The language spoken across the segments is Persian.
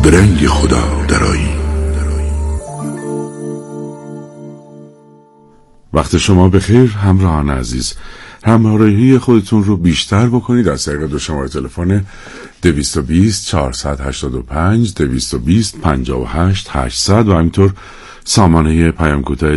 به رنگ خدا درایی. وقت شما بخیر همراهان عزیز. همراهی خودتون رو بیشتر بکنید از طریق دو شماره تلفن 220 485 220 58 800 و همینطور سامانه پیام کوتاه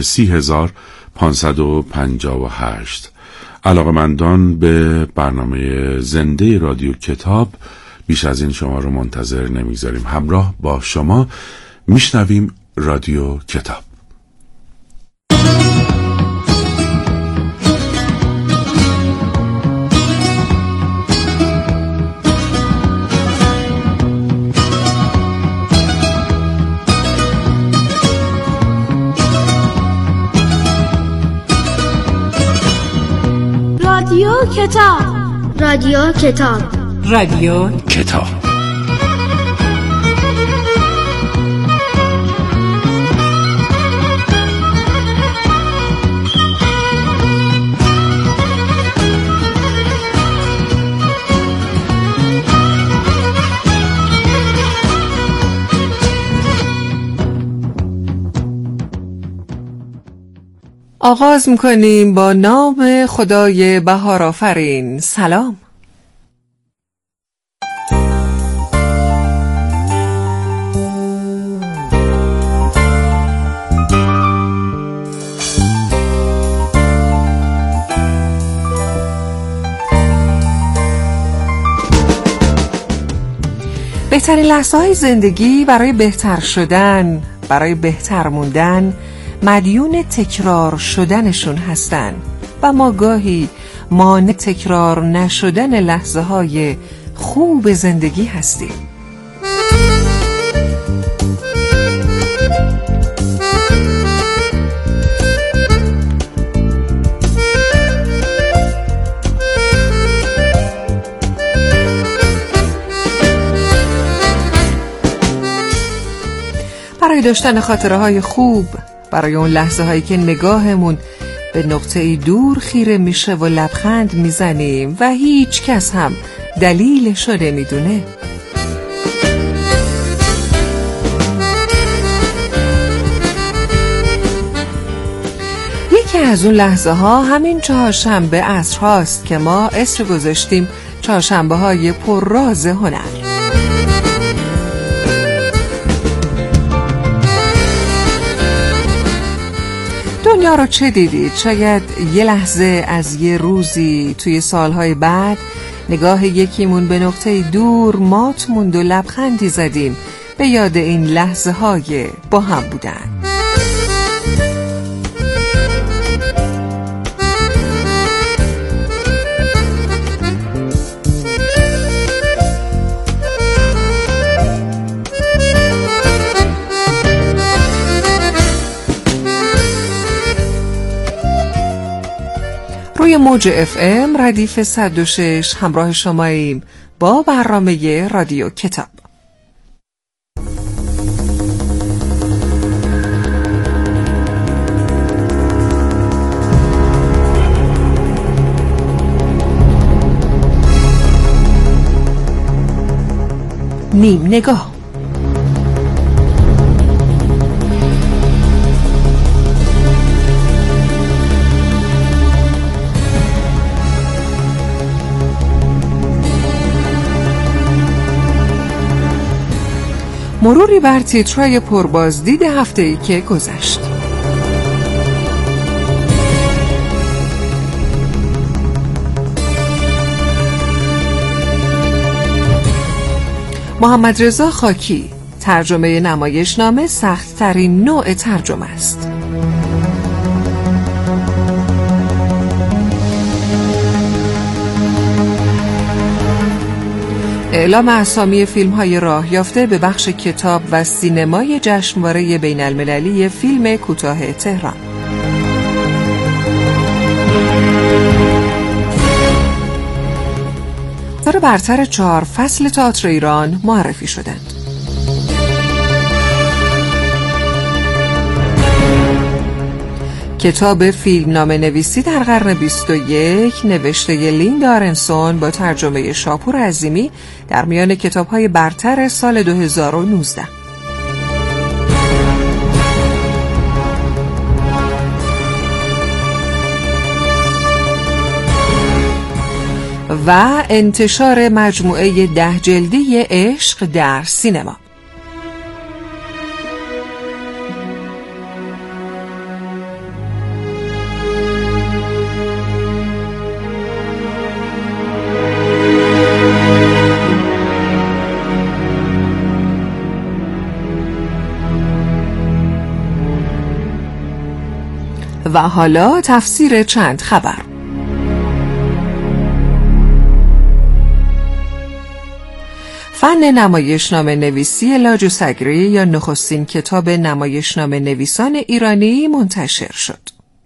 30558. علاقه‌مندان به برنامه زنده رادیو کتاب بیش از این شما رو منتظر نمیگذاریم. همراه با شما میشنویم رادیو کتاب. رادیو کتاب. رادیو کتاب. رادیو کتاب. آغاز میکنیم با نام خدای بهارآفرین. سلام. بهترین لحظه‌های زندگی برای بهتر شدن، برای بهتر موندن مدیون تکرار شدنشون هستن و ما گاهی مانع تکرار نشدن لحظه های خوب زندگی هستیم. برای داشتن خاطره های خوب، برای اون لحظه هایی که نگاهمون به نقطه دور خیره میشه و لبخند میزنیم و هیچ کس هم دلیلش رو نمیدونه. یکی از اون لحظه ها همین چهارشنبه عصر هاست که ما اسم گذاشتیم چهارشنبه های پر راز هنر. دنیا رو چه دیدید؟ شاید یه لحظه از یه روزی توی سالهای بعد نگاه یکیمون به نقطه دور مات موند و لبخندی زدیم به یاد این لحظه های با هم بودن. روی موج FM ردیف 106 همراه شماییم با برنامه رادیو کتاب. نیم نگاه. مروری بر تیترهای پربازدید هفته‌ای که گذشت. محمد رضا خاکی، ترجمه نمایشنامه سخت‌ترین نوع ترجمه است. اعلام اسامی فیلم‌های راه یافته به بخش کتاب و سینمای جشنواره بین‌المللی فیلم کوتاه تهران. در برتر 4 فصل تئاتر ایران معرفی شدند. کتاب فیلمنامه نویسی در قرن 21 نوشته لیندا آرنسون با ترجمه شاپور عظیمی در میان کتاب‌های برتر سال 2019. و انتشار مجموعه 10 جلدی عشق در سینما. و حالا تفسیر چند خبر. فن نمایشنامه نویسی لاجوسگری یا نخستین کتاب نمایشنامه نویسان ایرانی منتشر شد.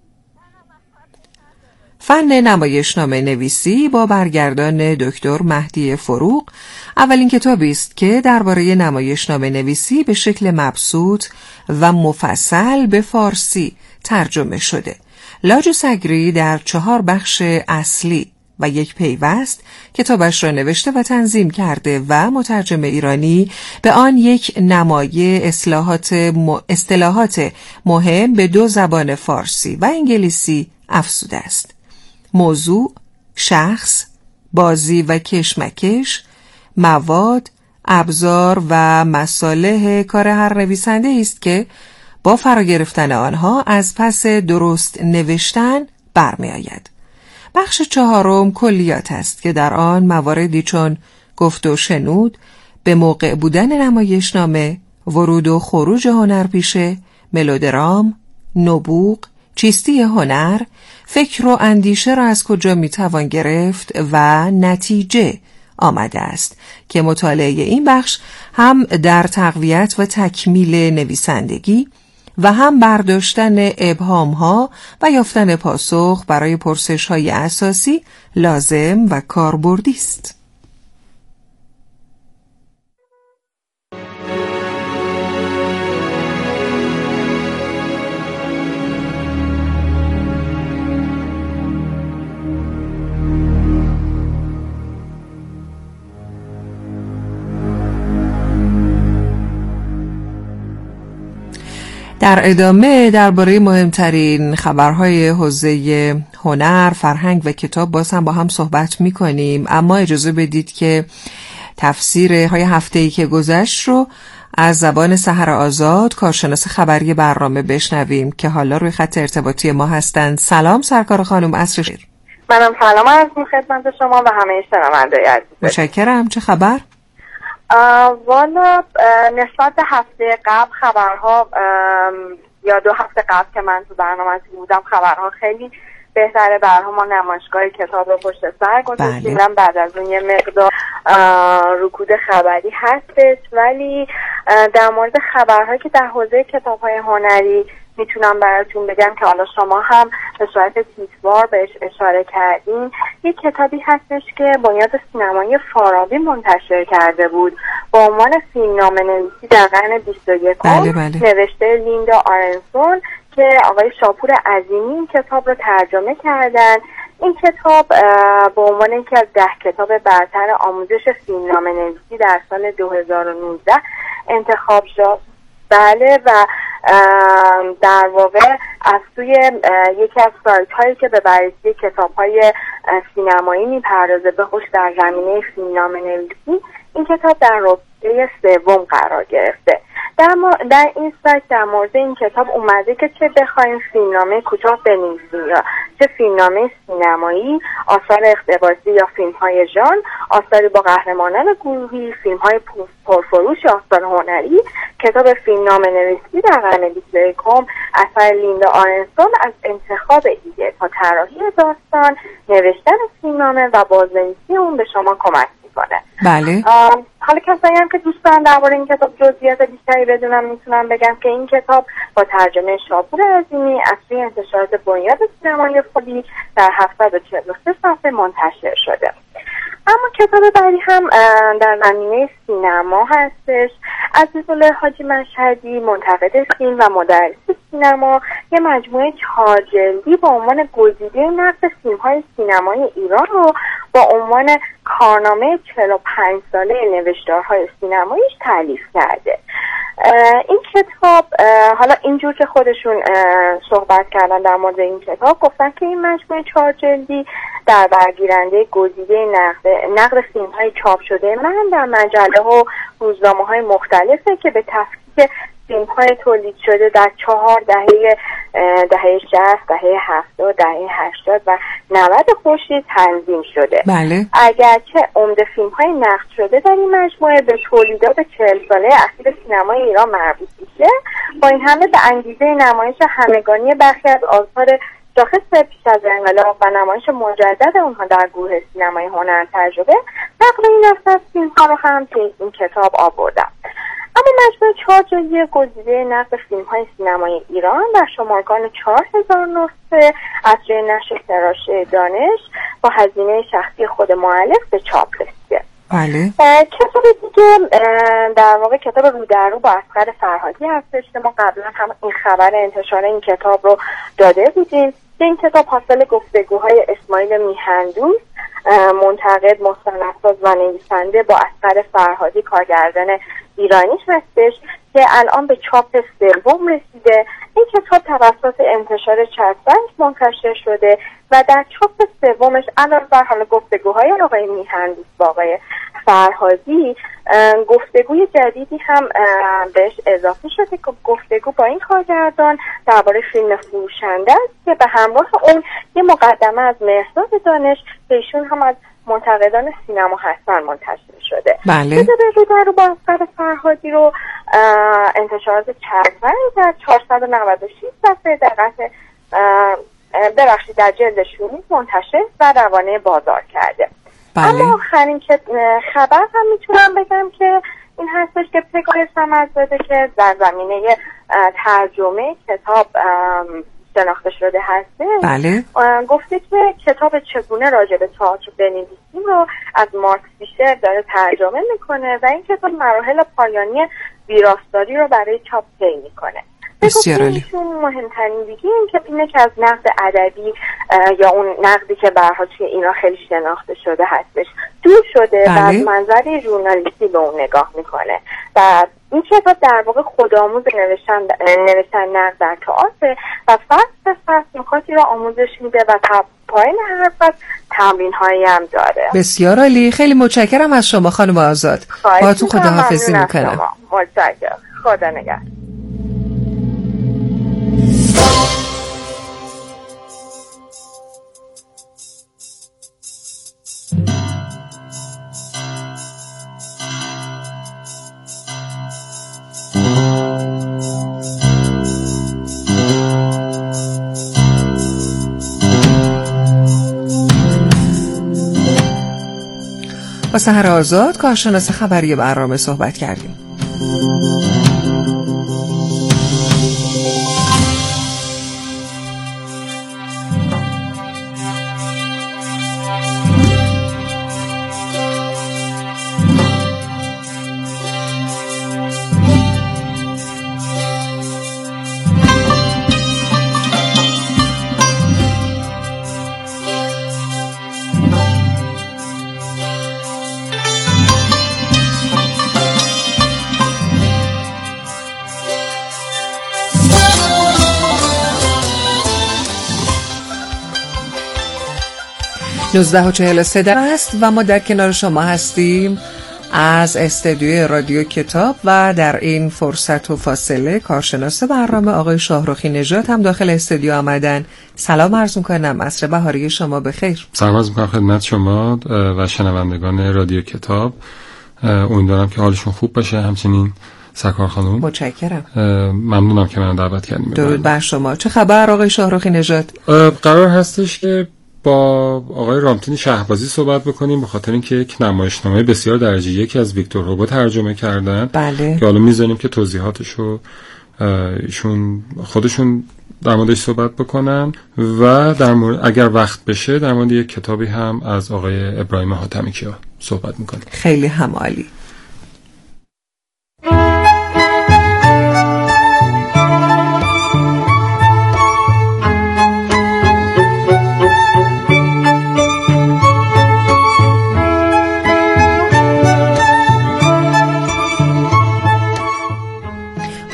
فن نمایشنامه نویسی با برگردان دکتر مهدی فروغ اولین کتابی است که درباره نمایشنامه نویسی به شکل مبسوط و مفصل به فارسی ترجمه شده. لاجوسگری در 4 بخش اصلی و 1 پیوست کتابش را نوشته و تنظیم کرده و مترجم ایرانی به آن یک نمایه اصطلاحات مهم به 2 زبان فارسی و انگلیسی افزوده است. موضوع، شخص، بازی و کشمکش، مواد، ابزار و مصالح کار هر نویسنده است که با فرا گرفتن آنها از پس درست نوشتن برمی آید. بخش 4 کلیات است که در آن مواردی چون گفت و شنود، به موقع بودن نمایشنامه، ورود و خروج هنرپیشه، ملودرام، نبوغ، چیستی هنر، فکر و اندیشه را از کجا میتوان گرفت و نتیجه آمده است که مطالعه این بخش هم در تقویت و تکمیل نویسندگی و هم برداشتن ابهام‌ها و یافتن پاسخ برای پرسش‌های اساسی لازم و کاربردی است. در ادامه درباره مهمترین خبرهای حوزه هنر، فرهنگ و کتاب باز هم با هم صحبت می‌کنیم، اما اجازه بدید که تفسیرهای هفته‌ای که گذشت رو از زبان سحر آزاد، کارشناس خبری برنامه بشنویم که حالا روی خط ارتباطی ما هستند. سلام سرکار خانم، عصر خیر. منم سلام عرض می‌کنم خدمت شما و همه شنوندگان عزیز. متشکرم. چه خبر؟ والا نسبت به هفته قبل خبرها یا 2 هفته قبل که من تو برنامه بودم خبرها خیلی بهتره. برها ما نمایشگاه کتاب رو پشت سر گذاشتیم. بعد از اون یه مقدار رکود خبری هستش، ولی در مورد خبرهایی که در حوزه کتاب‌های هنری میتونم براتون بگم که حالا شما هم به صورت تیتروار بهش اشاره کردین. یک کتابی هستش که بنیاد سینمایی فارابی منتشر کرده بود با عنوان فیلمنامه نویسی در قرن 21. نوشته لیندا آرنسون که آقای شاپور عظیمی این کتاب رو ترجمه کردن. این کتاب به عنوان یکی از 10 کتاب برتر آموزش فیلمنامه نویسی در سال 2019 انتخاب شد. بله، و در واقع از سوی یکی از سایت هایی که به بررسی کتاب های سینمایی میپردازه به خصوص در زمینه فیلمنامه نویسی این کتاب در رتبه 3 قرار گرفته. در این سایت در مورد این کتاب اومده که چه بخوایم فیلمنامه کوتاه بنویسیم یا چه فیلمنامه سینمایی، آثار اقتباسی یا فیلم های ژانر، آثاری با قهرمانان گروهی، فیلم های پرفروش یا آثار هنری، کتاب فیلمنامه نویسی در قرن 21 اثر لیندا آرنسون از انتخاب ایده تا طراحی داستان، نوشتن فیلمنامه و بازنویسی اون به شما کمک میکنه. بله. حالا کسایی هم که دوست دارن درباره این کتاب جزئیات بیشتری بدونم میتونم بگم که این کتاب با ترجمه شاپور عظیمی از سوی انتشارات بنیاد سینمایی فارابی در 743 صفحه منتشر شده. اما کتاب بعدی هم در زمینه سینما هستش. عزیزالله حاجی مشهدی، منتقد فیلم و مدرس سینما یه مجموعه 4 جلدی با عنوان گزیده نقد فیلم‌های سینمایی ایران رو با عنوان کارنامه 45 ساله نوشتارهای سینماییش تألیف کرده. این کتاب حالا اینجور که خودشون صحبت کردن در مورد این کتاب، گفتن که این مجموعه 4 جلدی در برگیرنده گزیده نقد فیلم‌های چاپ شده من در مجله و روزنامه‌های مختلفه که به تفکیک فیلم‌های تولید شده در 4 دهه 60، دهه 70، دهه 80 و 90 خورشید تنظیم شده. بله. اگرچه عمده فیلم‌های نقد شده در این مجموعه به تولیدات 40 ساله اخیر سینمای ایران مربوط میشه، با این همه به انگیزه نمایش همگانی برخی از آثار شاخص پیش از انقلاب و نمایش مجدد اونها در گروه سینمای هنر تجربه، نقل این از فیلم‌ها رو هم توی این کتاب آوردم. اما مجموعه 4 جلدی گزیده نقد فیلم‌های سینمای ایران در شمارگان 4000 نسخه از جای نشر تراژ دانش با هزینه شخصی خود مؤلف به چاپ رسیده. بله. کتاب دیگه در واقع کتاب رو در رو با اصغر فرهادی هستش که ما قبلا هم این خبر انتشار این کتاب رو داده بودیم که این کتاب حاصل گفتگوهای اسماعیل میهندوست، منتقد، مستندساز و نویسنده با اصغر فرهادی کارگردان ایرانی هستش که الان به چاپ 3 رسیده. این کتاب توسط انتشار چسبنگ منتشر شده و در چاپ 3 علاوه بر حال گفتگوهای آقای میهندوست با آقای فرهادی، گفتگوی جدیدی هم بهش اضافه شده که گفتگو با این کارگردان درباره فیلم فروشنده است که به همراه اون یه مقدمه از مهرزاد دانش که ایشون هم از منتقدان سینما هستن منتشر شده. بله. کتاب رو با اصغر فرهادی رو انتشارات چسبنگ در 496 صفحه در جلد 16 منتشر و روانه بازار کرده. بله. اما آخرین خبر هم میتونم بگم که این هستش که پگاه صمدزاده که در زمینه ترجمه کتاب شناخته شده هسته، بله. گفته که کتاب چگونه راجع به تئاتر بنویسیم رو از مارک فیشر داره ترجمه میکنه و این کتاب مراحل پایانی ویراستاری رو برای چاپ طی میکنه. بسیار عالی. مهمترین دیگه اینه که از نقد ادبی یا اون نقدی که به هر حال توی ایران خیلی شناخته شده هستش دور شده. بله. و از منظر ژورنالیستی به اون نگاه میکنه و این کتاب در واقع خودآموز نوشتن نقد در تئاتر و فصل به فصل نکاتی را آموزش میده و پایین هر فصل تمرین هایی هم داره. بسیار عالی. خیلی متشکرم از شما خانم آزاد. باهاتون خداحافظی میکنم. متشکرم. خدا نگهدار. با سحر آزاد کارشناس خبری برنامه صحبت کردیم. نوزده و 43 است و ما در کنار شما هستیم از استودیوی رادیو کتاب و در این فرصت و فاصله کارشناس برنامه آقای شاهرخی نژاد هم داخل استودیو آمدن. سلام عرض می‌کنم، عصر بهاری شما بخیر. سلام عرض می‌کنم خدمت شما و شنوندگان رادیو کتاب. امیدوارم که حالشون خوب باشه. همچنین سرکار خانم متشکرم. ممنونم که منو دعوت کردین. درود بر شما. چه خبر آقای شاهرخی نژاد؟ قرار هستش که با آقای رامتین شهبازی صحبت بکنیم به خاطر اینکه یک نمایشنامه بسیار درجه یکی از ویکتور هوگو ترجمه کردن. بله. که حالا میذاریم که توضیحاتشو ایشون خودشون در موردش صحبت بکنن و در مورد اگر وقت بشه در مورد یک کتابی هم از آقای ابراهیم حاتمیکیا صحبت میکنیم. خیلی هم عالی.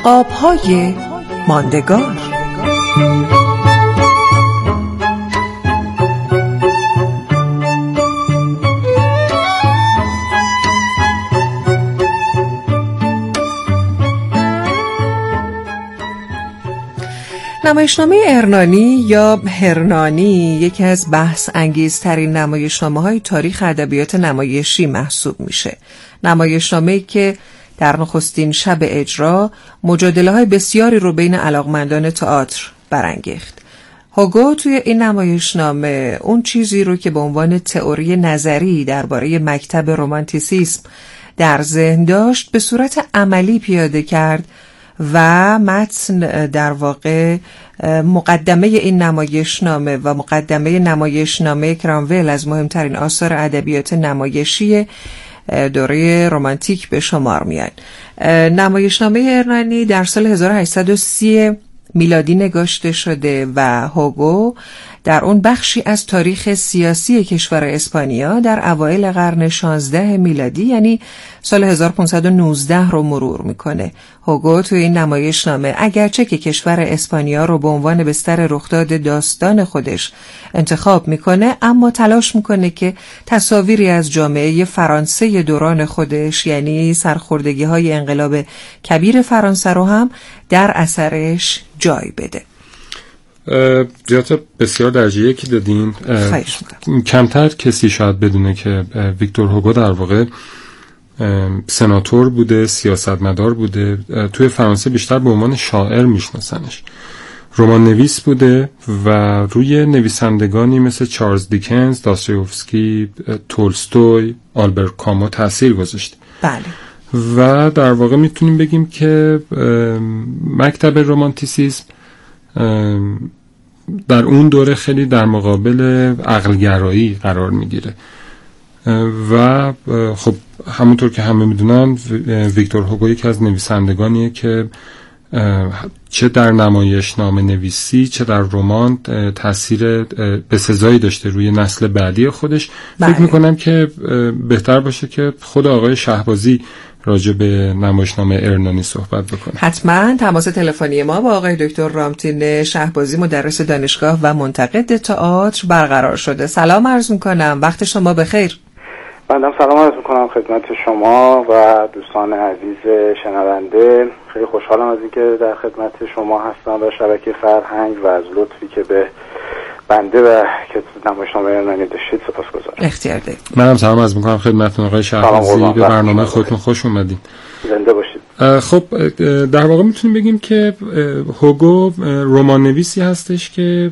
آبهای ماندگار. نمایشنامه ارنانی یا هرنانی یکی از بحث انگیزترین نمایشنامه‌های تاریخ ادبیات نمایشی محسوب میشه. نمایشنامه‌ای که در نخستین شب اجرا مجادله‌های بسیاری رو بین علاقمندان تئاتر برانگیخت. هوگو توی این نمایشنامه اون چیزی رو که به عنوان تئوری نظری درباره مکتب رمانتیسیسم در ذهن داشت به صورت عملی پیاده کرد و متن در واقع مقدمه این نمایشنامه و مقدمه نمایشنامه کرامول از مهمترین آثار ادبیات نمایشی دوره رمانتیک به شمار میاد. نمایشنامه ارنانی در سال 1830 میلادی نگاشته شده و هوگو در اون بخشی از تاریخ سیاسی کشور اسپانیا در اوایل قرن 16 میلادی یعنی سال 1519 رو مرور میکنه. هوگو توی این نمایشنامه اگرچه که کشور اسپانیا رو به عنوان بستر رخداد داستان خودش انتخاب میکنه، اما تلاش میکنه که تصاویری از جامعه فرانسه دوران خودش یعنی سرخوردگی‌های انقلاب کبیر فرانسه رو هم در اثرش جای بده. زیادت بسیار درجه یکی دادین. کمتر کسی شاید بدونه که ویکتور هوگو در واقع سناتور بوده، سیاستمدار بوده. توی فرانسه بیشتر به عنوان شاعر میشناسنش. رمان نویس بوده و روی نویسندگانی مثل چارلز دیکنز، داستایوفسکی، تولستوی، آلبرت کامو تأثیر گذاشته. بله. و در واقع میتونیم بگیم که مکتب رمانتیسیسم در اون دوره خیلی در مقابل عقلگرایی قرار میگیره و خب همونطور که همه میدونن ویکتور هوگو یکی از نویسندگانیه که چه در نمایشنامه نویسی چه در رمان تاثیر بسزایی داشته روی نسل بعدی خودش. فکر میکنم که بهتر باشه که خود آقای شهبازی راجع به نمایشنامه ارنانی صحبت بکنه. حتما. تماس تلفنی ما با آقای دکتر رامتین شهبازی مدرس دانشگاه و منتقد تئاتر برقرار شده. سلام عرض میکنم، وقت شما بخیر. بنده سلام عرض میکنم خدمت شما و دوستان عزیز شنونده. خیلی خوشحالم از اینکه در خدمت شما هستم و شبکه فرهنگ و از لطفی که به بنده و که نمایشنامه ارنانی داشتید سپاسگزارم. اختیار دارید. منم سلام عرض میکنم خدمتتون آقای شهبازی. به برنامه خودتون خوش اومدین. زنده باشید. خب در واقع میتونیم بگیم که هوگو رمان نویسی هستش که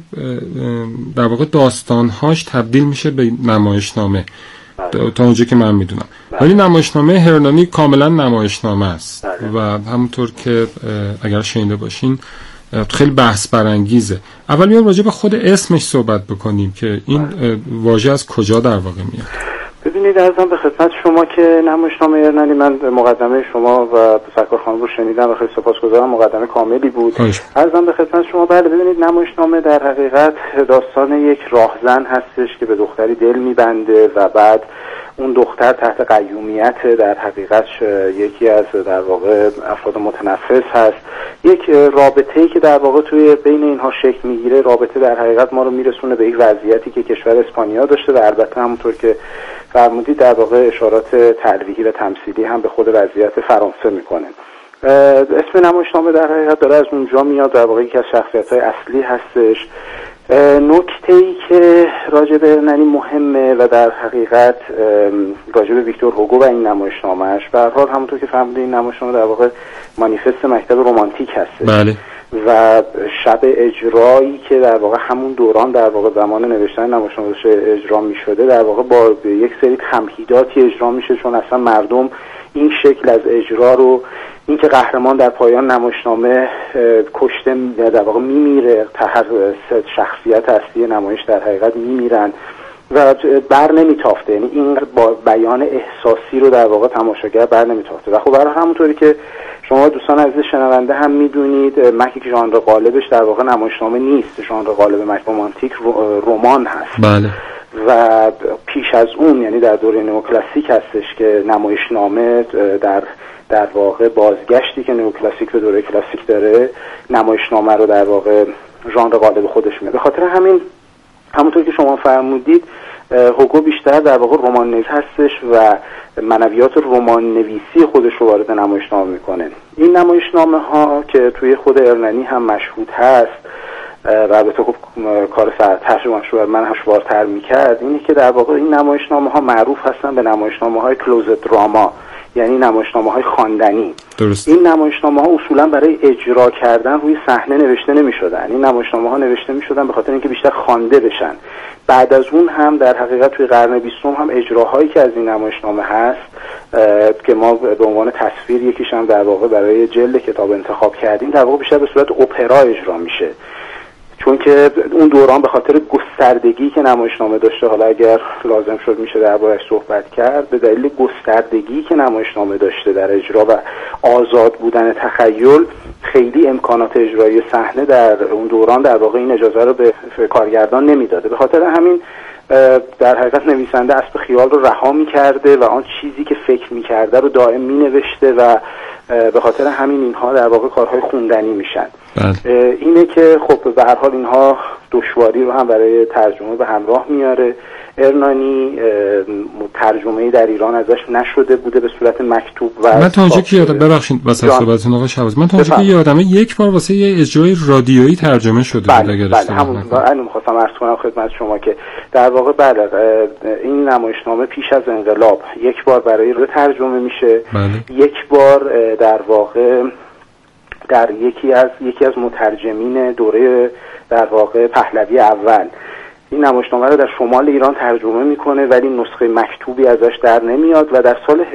در واقع داستانهاش تبدیل میشه به نمایشنامه تا اونجا که من میدونم. ولی نمایشنامه هرنانی کاملا نمایشنامه است و همونطور که اگر شنیده باشین خیلی بحث برانگیزه. اول میام راجع به خود اسمش صحبت بکنیم که این واژه از کجا در واقع میاد. ببینید عرضم به خدمت شما که نمایشنامه ارنانی، من مقدمه شما و سرکار خانم رو شنیدم و خیلی سپاسگزارم، مقدمه کاملی بود. عرضم به خدمت شما بله ببینید نمایشنامه در حقیقت داستان یک راهزن هستش که به دختری دل میبنده و بعد اون دختر تحت قیومیت در حقیقت یکی از در واقع افراد متنفس هست. یک رابطه‌ای که در واقع توی بین اینها شکل میگیره، رابطه در حقیقت ما رو میرسونه به یک وضعیتی که کشور اسپانیا داشته و البته همونطور که فرمودید در واقع اشارات تلویحی و تمثیلی هم به خود وضعیت فرانسه میکنه. اسم نمایشنامه در حقیقت داره از اونجا میاد، در واقع یکی از شخصیت‌های اصلی هستش. نکته‌ای که راجع به ارنانی مهمه و در حقیقت راجع به ویکتور هوگو و این نمایشنامه‌اش، به هر حال همونطور که فهمیدید این نمایشنامه در واقع مانیفست مکتب رمانتیک هست. بله. و شب اجرایی که در واقع همون دوران در واقع زمان نوشتن نمایشنامه اجرا می‌شده در واقع با یک سری تمهیداتی اجرا میشه، چون اصلا مردم این شکل از اجرا رو، این که قهرمان در پایان نمایشنامه کشته در واقع میمیره، هر شخصیت اصلی نمایش در حقیقت میمیرن و بر نمیتافته، یعنی این با بیان احساسی رو در واقع تماشاگر بر نمیتافته. و خب برای همونطوری که شما دوستان عزیز شنونده هم میدونید مکتب ژانر غالبش در واقع نمایشنامه نیست، ژانر غالب مکتب رمانتیک رمان هست. بله. و پیش از اون یعنی در دوره نئوکلاسیک هستش که نمایشنامه در در واقع بازگشتی که نئوکلاسیک به دوره کلاسیک داره نمایشنامه رو در واقع ژانر غالب خودش میده. به خاطر همین همونطور که شما فرمودید هوگو بیشتر در واقع رمان نویس هستش و منویات رمان نویسی خودش رو وارد نمایشنامه میکنه. این نمایشنامه ها که توی خود ارننی هم مشهود هست و البته خب کار ترجمه‌اش رو من هشوارتر میکرد، اینه که در واقع این نمایشنامه ها معروف هستن به نمایشنامه های کلوزد دراما، یعنی نمایشنامه های خواندنی. درست. این نمایشنامه ها اصولا برای اجرا کردن روی صحنه نوشته نمی‌شدن. این نمایشنامه ها نوشته می‌شدن به خاطر اینکه بیشتر خوانده بشن. بعد از اون هم در حقیقت توی قرن 20 هم اجراهایی که از این نمایشنامه هست که ما به عنوان تصویر یکیش هم در واقع برای جلد کتاب انتخاب کردیم، در واقع بیشتر به صورت اپرا اجرا میشه، چون که اون دوران به خاطر گستردگی که نمایشنامه داشته، حالا اگر لازم شد میشه درباره‌اش صحبت کرد، به دلیل گستردگی که نمایشنامه داشته در اجرا و آزاد بودن تخیل، خیلی امکانات اجرایی صحنه در اون دوران در واقع این اجازه رو به کارگردان نمیداده. به خاطر همین در حقیقت نویسنده اسب خیال رو رها می‌کرده و آن چیزی که فکر می‌کرده رو دائم می‌نوشته و به خاطر همین اینها در واقع کارهای خوندنی میشن. اینه که خب به هر حال اینها دشواری رو هم برای ترجمه به همراه میاره. ارنانی ترجمه‌ای در ایران ازش نشده بوده به صورت مکتوب و من تا اونجا که یادم، ببخشید واسه صحبتتون آقا شهبازی، من تا اونجا که یادمه یک بار واسه یه اجرای رادیویی ترجمه شده بود اگر اشتباه نکنم. بله، می‌خواستم عرض کنم خدمت شما که در واقع بله این نمایشنامه پیش از انقلاب یک بار برای رادیو ترجمه میشه. یک بار در واقع در یکی از مترجمین دوره در واقع پهلوی اول این نمایشنامه رو در شمال ایران ترجمه میکنه، ولی نسخه مکتوبی ازش در نمیاد و در سال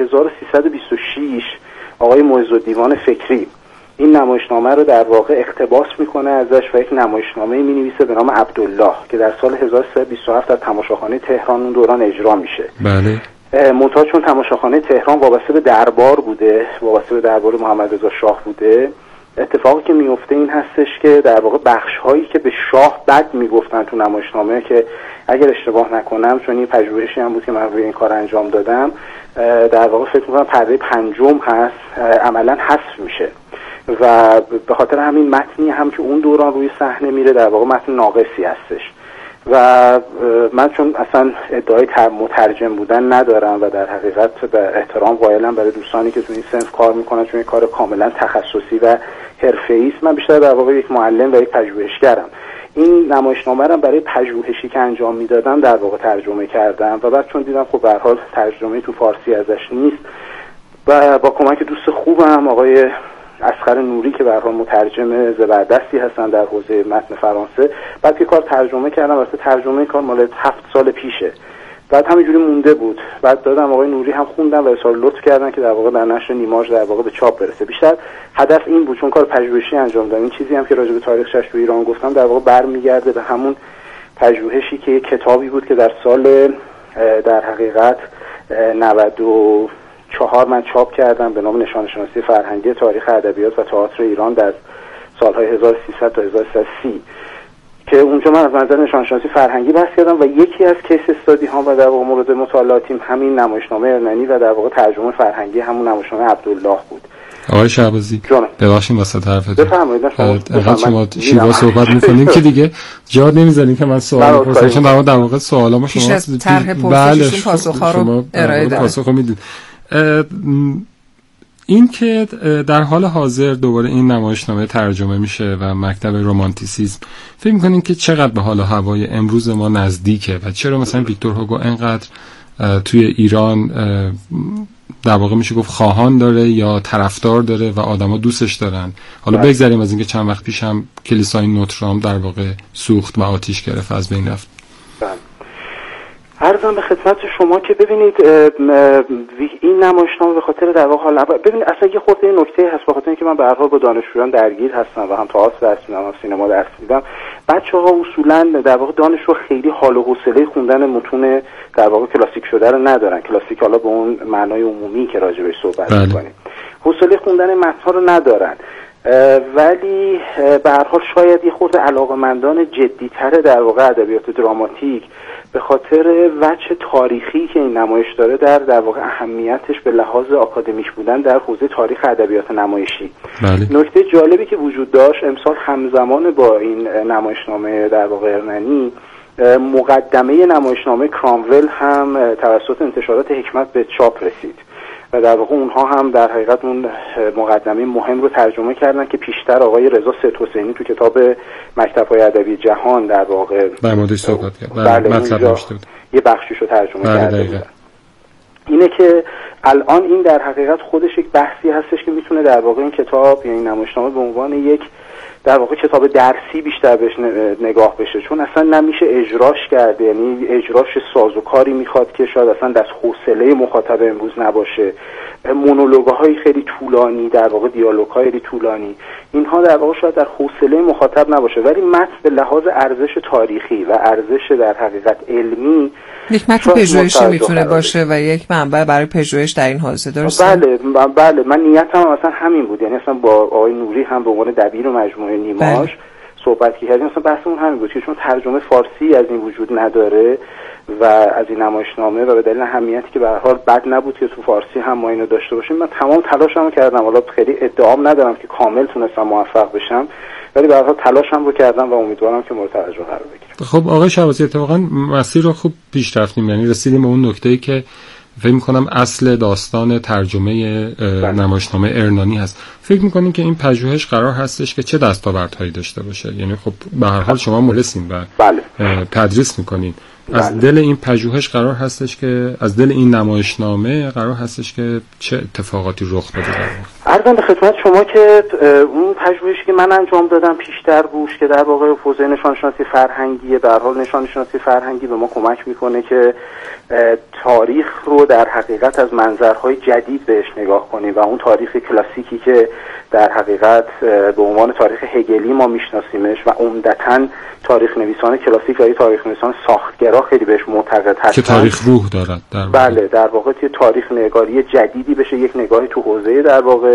1326 آقای معزالدیوان فکری این نمایشنامه رو در واقع اقتباس میکنه ازش و یک نمایشنامه مینویسه به نام عبدالله که در سال 1327 در تماشاخانه تهران اون دوران اجرا میشه. بله. منتها چون تماشاخانه تهران وابسته به دربار بوده، وابسته به دربار محمد رضا شاه بوده، اتفاقی که میفته این هستش که در واقع بخش هایی که به شاه بد میگفتن تو نمایشنامه، که اگر اشتباه نکنم چون این پژوهشی هم بود که من روی این کار انجام دادم، در واقع فکر می‌کنم پرده پنجم هست، عملاً حذف میشه و به خاطر همین متنی هم که اون دوران روی صحنه میره در واقع متن ناقصی هستش و من چون اصلا ادعای مترجم بودن ندارم و در حقیقت به احترام قائلم برای دوستانی که تو این صنف کار میکنن، چون این کار کاملا تخصصی و حرفه‌ای است، من بیشتر در واقع یک معلم و یک پژوهشگرم. این نمایشنامه رو برای پژوهشی که انجام میدادم در واقع ترجمه کردم و بعد چون دیدم خب به هر حال ترجمه تو فارسی ازش نیست و با کمک دوست خوبم آقای اصغر نوری که به هر حال مترجم زبردستی هستن در حوزه متن فرانسه، بعد که کار ترجمه کردم، واسه ترجمه کار مال 7 سال پیشه، بعد همینجوری مونده بود، بعد دادم آقای نوری هم خوندم و اصرار لطف کردن که در واقع در نشر نیماژ در واقع به چاپ برسه. بیشتر هدف این بود چون کار پژوهشی انجام دادم. این چیزی هم که راجع به تاریخ شش تو ایران گفتم در واقع برمیگرده به همون پژوهشی که یک کتابی بود که در سال در حقیقت 94 من چاپ کردم به نام نشان شناسی فرهنگی تاریخ ادبیات و تئاتر ایران در سالهای 1300 تا 1330 که اونجا من از نظر نشان شناسی فرهنگی بحث کردم و یکی از کیس استادی ها و در واقع مورد مطالعاتیم همین نمایشنامه ارننی و در واقع ترجمه فرهنگی همون نمایشنامه عبدالله بود. آقای شهبازی ببخشید واسه طرفتون بفرمایید. شما شیوا صحبت می‌کنین که دیگه جا نمی‌ذارین که من سوال بپرسم، چون در واقع سوالامو شما پیش از طرح پرسشتون پاسخ‌ها رو ارائه دادید. پاسخو میدید. این که در حال حاضر دوباره این نمایشنامه ترجمه میشه و مکتب رمانتیسیسم، فکر می‌کنین که چقدر به حال و هوای امروز ما نزدیکه و چرا مثلا ویکتور هوگو اینقدر توی ایران در واقع میشه گفت خواهان داره یا طرفدار داره و آدما دوستش دارن؟ حالا بگذاریم از اینکه چند وقت پیش هم کلیسای نوترام در واقع سوخت و آتش گرفت، از بین رفت. عرضم به خدمت شما که ببینید این نمایشنامه به خاطر در واقع حالا ببینید اصلا یه خورده نکته هست، به خاطر اینکه من به هر حال با دانشجویان درگیر هستم و هم تئاتر درس میدم هم سینما درس میدم، بچه‌ها اصولاً در واقع دانش رو خیلی حال و حوصله خوندن متون در واقع کلاسیک شده رو ندارن. کلاسیک حالا به اون معنای عمومی که راجع بهش صحبت می‌کنیم، حوصله خوندن متن‌ها رو ندارن ولی به هر حال شاید یه خورده علاقه‌مندان جدی‌تر در واقع ادبیات دراماتیک به خاطر وجه تاریخی که این نمایش داره در واقع اهمیتش به لحاظ آکادمیک بودن در حوزه تاریخ ادبیات نمایشی. بله. نکته جالبی که وجود داشت امسال همزمان با این نمایشنامه در واقع ارننی مقدمه نمایشنامه کرامول هم توسط انتشارات حکمت به چاپ رسید و در واقع اونها هم در حقیقت اون مقدمه مهم رو ترجمه کردن که پیشتر آقای رضا سیدحسینی تو کتاب مکتب‌های ادبی جهان در واقع در موردش صحبت کرد. بله مطلب نوشته بود. یه بخشیش رو ترجمه کرده بود. اینه که الان این در حقیقت خودش یک بحثی هستش که میتونه در واقع این کتاب یا این نمایشنامه به عنوان یک در واقع کتاب درسی بیشتر بهش نگاه بشه، چون اصلا نمیشه اجراش کرده، یعنی اجراش سازوکاری میخواد که شاید اصلا دست حوصله مخاطب امروز نباشه. مونولوگ‌های خیلی طولانی، در واقع دیالوگ‌های خیلی طولانی، اینها در واقع شاید در حوصله مخاطب نباشه، ولی متن به لحاظ ارزش تاریخی و ارزش در حقیقت علمی یک متن پژوهشی میتونه باشه و یک منبع برای پژوهش در این حوزه. درسته؟ بله من نیتم اصلا همین بود، یعنی اصلا با آقای نوری هم به عنوان دبیر مجموعه نیماش صحبت کردیم، اصلا بحثمون همین بود که چون ترجمه فارسی از این وجود نداره و از این نمایشنامه و به دلیل اهمیتی که به هر حال بد نبود که تو فارسی هم ما اینو داشته باشیم، من تمام تلاشمو کردم. حالا خیلی ادعام ندارم که کامل تونستم موفق بشم، ولی به هر حال تلاشم رو کردم و امیدوارم که مورد توجه قرار بگیره. خب آقای شهبازی، اتفاقا مسیر رو خوب پیش رفتیم، یعنی رسیدیم به اون نکته‌ای که فکر می‌کنم اصل داستان ترجمه نمایشنامه ارنانی هست. فکر می‌کنین که این پژوهش قرار هستش که چه دستاوردهایی داشته باشه؟ یعنی خب به هر حال شما مدرسین و تدریس می‌کنین. از دل این پژوهش قرار هستش که از دل این نمایشنامه قرار هستش که چه اتفاقاتی رخ بده؟ عرضم به خدمت شما که اون پژوهشی که من انجام دادم پیشتر بوش که در واقع حوزه نشانشناسی فرهنگی، به هر حال نشانشناسی فرهنگی به ما کمک میکنه که تاریخ رو در حقیقت از منظرهای جدید بهش نگاه کنیم و اون تاریخ کلاسیکی که در حقیقت به عنوان تاریخ هگلی ما میشناسیمش و عمدتاً تاریخ نویسان کلاسیک و تاریخ نویسان ساختگرا خیلی بهش معتقد هستن که تاریخ روح دارد در واقع. بله در واقع یه تاریخ نگاری جدیدی بشه، یک نگاهی تو حوزه در واقع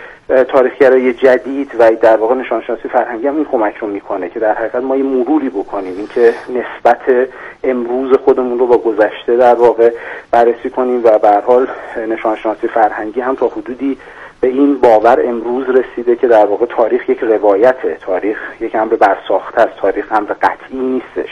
تاریخگرایی جدید و در واقع نشانشناسی فرهنگی هم این کمک رو میکنه که در حقیقت ما یه مروری بکنیم، این که نسبت امروز خودمون رو با گذشته در واقع بررسی کنیم و به هر حال نشانشناسی فرهنگی هم تا حدودی به این باور امروز رسیده که در واقع تاریخ یک روایته، تاریخ یک امر برساخته است، تاریخ امر قطعی نیستش.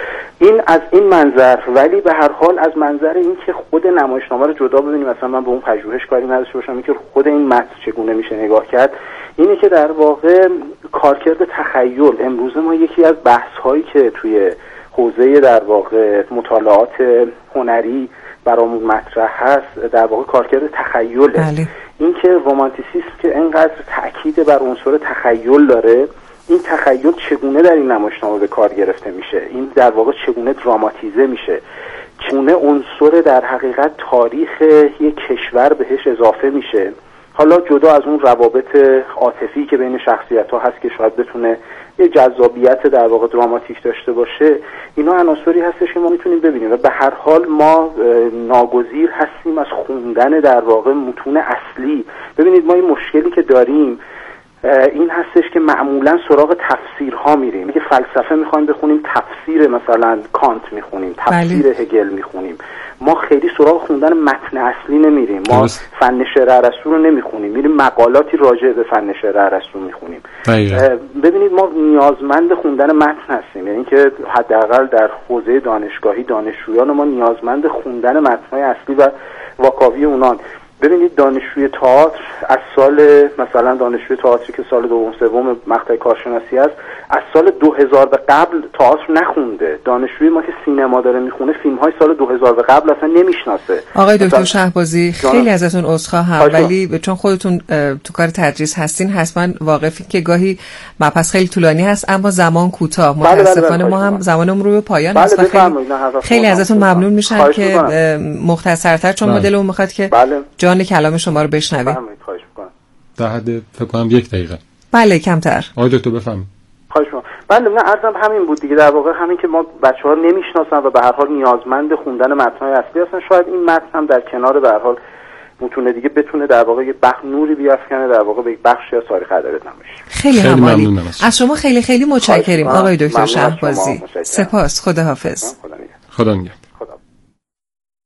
این از این منظر، ولی به هر حال از منظر این که خود نمایشنامه رو جدا ببینیم، مثلا من به اون پژوهش کاری نداشته باشم، این که خود این متن چگونه میشه نگاه کرد، اینه که در واقع کارکرد تخیل امروز ما یکی از بحث هایی که توی حوزه در واقع مطالعات هنری برامون مطرح هست در واقع کارکرد تخیله. بله. این که رومانتیسیسم که اینقدر تأکید بر عنصر تخیل داره، این تخیل چگونه در این نمایشنامه به کار گرفته میشه، این در واقع چگونه دراماتیزه میشه، چگونه عنصر در حقیقت تاریخ یک کشور بهش اضافه میشه، حالا جدا از اون روابط عاطفی که بین شخصیت‌ها هست که شاید بتونه یه جذابیت در واقع دراماتیک داشته باشه، اینا عناصری هستش که ما میتونیم ببینیم و به هر حال ما ناگزیر هستیم از خوندن در واقع متون اصلی. ببینید ما این مشکلی که داریم این هستش که معمولا سراغ تفسیرها میریم، میگه فلسفه میخوایم بخونیم تفسیر مثلا کانت میخونیم، تفسیر هگل میخونیم، ما خیلی سراغ خوندن متن اصلی نمیریم، ما فن شعر ارسطو رو نمیخونیم، میریم مقالاتی راجع به فن شعر ارسطو میخونیم. ببینید ما نیازمند خوندن متن هستیم، یعنی که حداقل در حوزه دانشگاهی دانشجویان ما نیازمند خوندن متن‌های اصلی و واکاوی اونان. ببینید دانشجوی تئاتر از سال مثلا دانشجوی تئاتری که سال دوم سوم مقطع کارشناسی است، از سال 2000 به قبل تئاتر نخونده. دانشجوی ما که سینما داره میخونه فیلم‌های سال 2000 به قبل اصلا نمیشناسه. آقای دکتر شهبازی خیلی ازتون عذرخواهم، ولی چون خودتون تو کار تدریس هستین حتما واقفی که گاهی مبحث خیلی طولانی هست اما زمان کوتاه. متاسفانه ما هم زمانمون رو به پایان هست. خیلی ازتون ممنون میشم که مختصرتر، چون مدلمون میخواد که جان کلام شما رو بشنویم. خواهش می‌کنم. در حد فکر کنم 1 دقیقه. بله کمتر. آقای دکتر بفرمایید. خواهش می‌کنم. بله من عرضم همین بود دیگه، در واقع همین که ما بچه‌ها رو نمیشناسن و به هر حال نیازمند خوندن متن‌های اصلی هستن. شاید این متن هم در کنار به هر حال متون دیگه بتونه در واقع یه نوری بیافکنه در واقع به یک بخشی از تاریخ ادبیات نمایش. خیلی عالی. از شما خیلی خیلی متشکریم آقای دکتر شهبازی. سپاس. خداحافظ. خدا نگهدار.